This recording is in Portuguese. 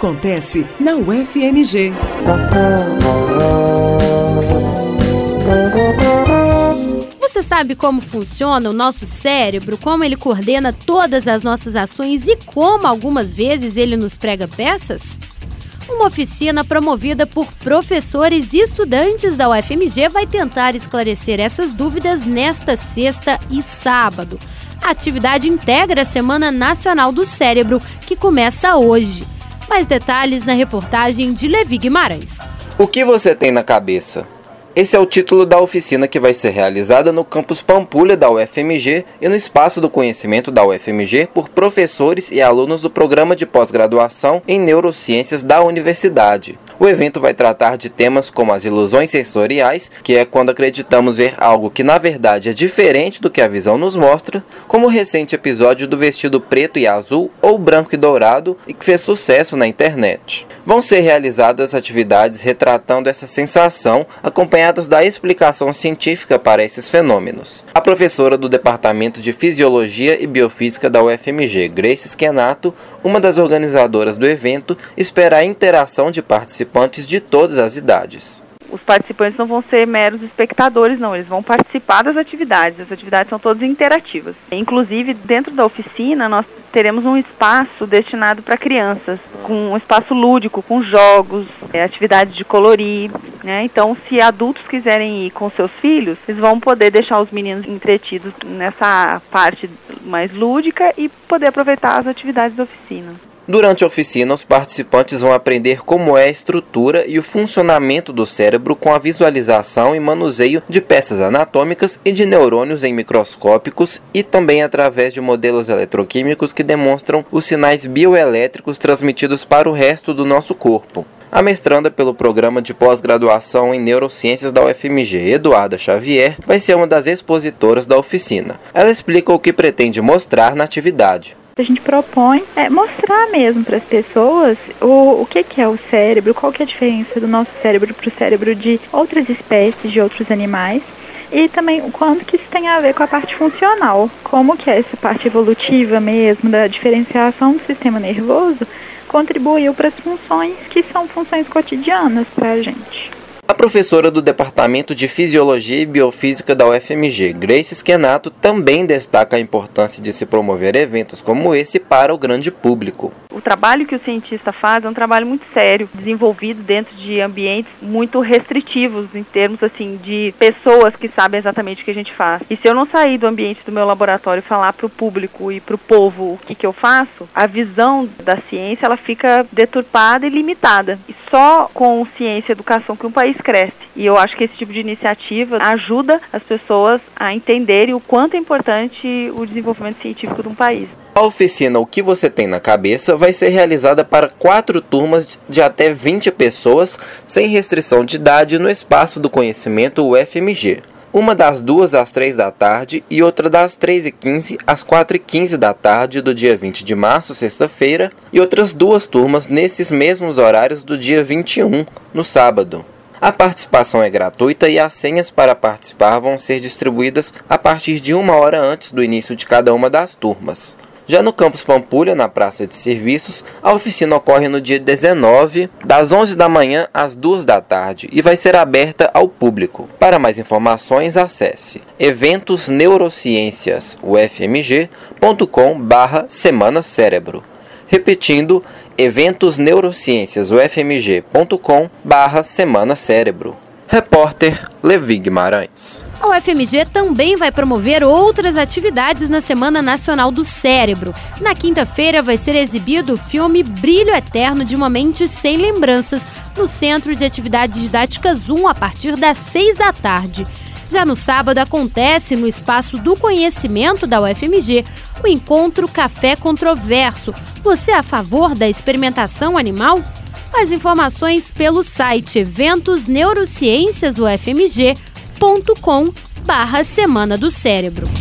acontece na UFMG. Você sabe como funciona o nosso cérebro, como ele coordena todas as nossas ações e como algumas vezes ele nos prega peças? Uma oficina promovida por professores e estudantes da UFMG vai tentar esclarecer essas dúvidas nesta sexta e sábado. A atividade integra a Semana Nacional do Cérebro, que começa hoje. Mais detalhes na reportagem de Levi Guimarães. O que você tem na cabeça? Esse é o título da oficina que vai ser realizada no campus Pampulha da UFMG e no Espaço do Conhecimento da UFMG por professores e alunos do programa de pós-graduação em neurociências da universidade. O evento vai tratar de temas como as ilusões sensoriais, que é quando acreditamos ver algo que na verdade é diferente do que a visão nos mostra, como o recente episódio do vestido preto e azul ou branco e dourado e que fez sucesso na internet. Vão ser realizadas atividades retratando essa sensação, acompanhadas da explicação científica para esses fenômenos. A professora do Departamento de Fisiologia e Biofísica da UFMG, Grace Schenato, uma das organizadoras do evento, espera a interação de participantes de todas as idades. Os participantes não vão ser meros espectadores, não, eles vão participar das atividades. As atividades são todas interativas. Inclusive, dentro da oficina, nós teremos um espaço destinado para crianças, com um espaço lúdico, com jogos, atividades de colorir, né? Então, se adultos quiserem ir com seus filhos, eles vão poder deixar os meninos entretidos nessa parte mais lúdica e poder aproveitar as atividades da oficina. Durante a oficina, os participantes vão aprender como é a estrutura e o funcionamento do cérebro com a visualização e manuseio de peças anatômicas e de neurônios em microscópicos e também através de modelos eletroquímicos que demonstram os sinais bioelétricos transmitidos para o resto do nosso corpo. A mestranda pelo programa de pós-graduação em neurociências da UFMG, Eduarda Xavier, vai ser uma das expositoras da oficina. Ela explica o que pretende mostrar na atividade. A gente propõe mostrar mesmo para as pessoas o que é o cérebro, qual que é a diferença do nosso cérebro para o cérebro de outras espécies, de outros animais, e também o quanto que isso tem a ver com a parte funcional, como que essa parte evolutiva mesmo, da diferenciação do sistema nervoso, contribuiu para as funções que são funções cotidianas para a gente. A professora do Departamento de Fisiologia e Biofísica da UFMG, Grace Schenato, também destaca a importância de se promover eventos como esse para o grande público. O trabalho que o cientista faz é um trabalho muito sério, desenvolvido dentro de ambientes muito restritivos, em termos assim de pessoas que sabem exatamente o que a gente faz. E se eu não sair do ambiente do meu laboratório e falar para o público e para o povo o que eu faço, a visão da ciência ela fica deturpada e limitada. E só com ciência e educação que um país cresce. E eu acho que esse tipo de iniciativa ajuda as pessoas a entenderem o quanto é importante o desenvolvimento científico de um país. A oficina O que você tem na cabeça vai ser realizada para 4 turmas de até 20 pessoas, sem restrição de idade, no Espaço do Conhecimento UFMG. Uma das 2 às 3 da tarde e outra das 3h15 às 4h15 da tarde do dia 20 de março, sexta-feira, e outras 2 turmas nesses mesmos horários do dia 21, no sábado. A participação é gratuita e as senhas para participar vão ser distribuídas a partir de 1 hora antes do início de cada uma das turmas. Já no campus Pampulha, na Praça de Serviços, a oficina ocorre no dia 19, das 11 da manhã às 2 da tarde e vai ser aberta ao público. Para mais informações, acesse eventosneurocienciasufmg.com/Semana Cérebro. Repetindo, eventosneurocienciasufmg.com/Semana Cérebro. Repórter Levi Guimarães. A UFMG também vai promover outras atividades na Semana Nacional do Cérebro. Na quinta-feira vai ser exibido o filme Brilho Eterno de uma Mente Sem Lembranças no Centro de Atividades Didáticas 1 a partir das 6 da tarde. Já no sábado acontece no Espaço do Conhecimento da UFMG o encontro Café Controverso. Você é a favor da experimentação animal? Mais informações pelo site eventosneurocienciasufmg.com/Semana do Cérebro.